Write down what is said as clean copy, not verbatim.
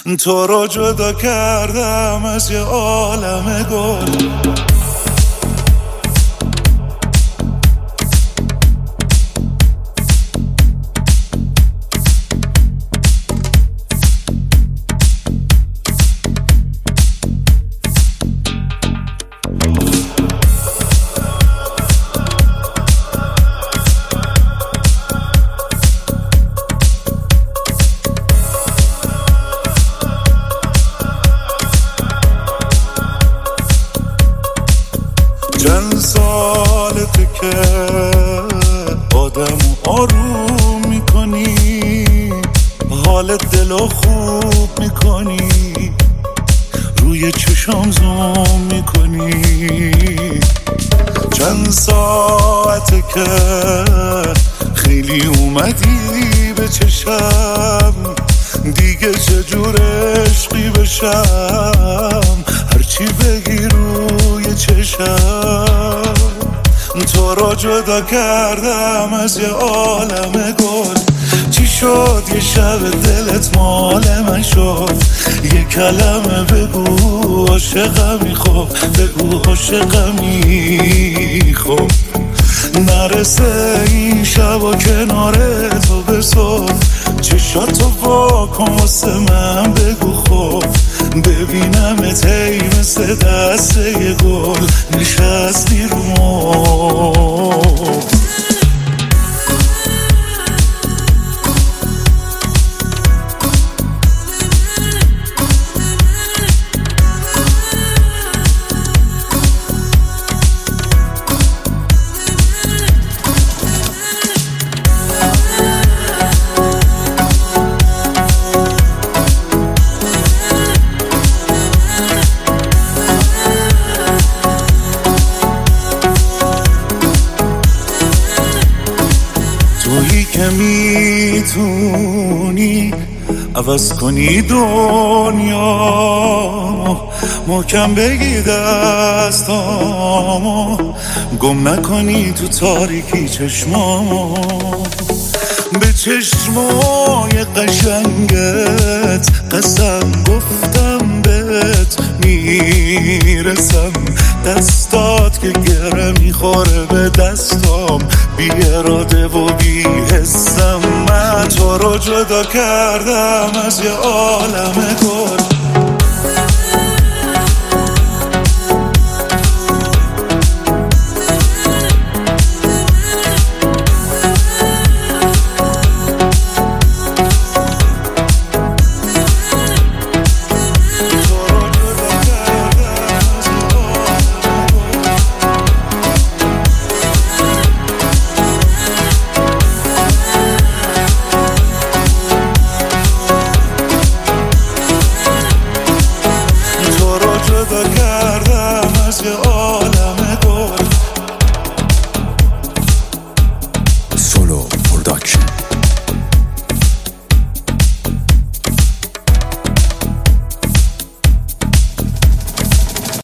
تو رو جدا کردم از یه عالم گل. چند سالته که آدم آروم میکنی، حال دلو خوب میکنی، روی چشام زوم میکنی. چند ساعته که خیلی اومدی به چشم، دیگه چجور عشقی بشم، هرچی بگی روی چشم. تو رو جدا کردم از یه عالم گل. چی شد یه شب دلت مال من شد؟ یه کلمه بگو عاشقمی، خب بگو عاشقمی، خب نرسه این شب و کنار تو به صبح. چشاتو واکن واسه من بگو خب، ببینمت ای مثل دست یه گل نشستی رو مبل. تویی که میتونی عوض کنی دنیا، محکم بگی دستامو، گم نکنی تو تاریکی چشمامو. به چشمای قشنگت قسم گفتم بهت میرسم، دستات که گره میخوره به دستام، بی اراده و بی حسم. من تو رو جدا کردم از یه عالم گل. جدا کردم از یه عالم گل. سولو پروداکشن.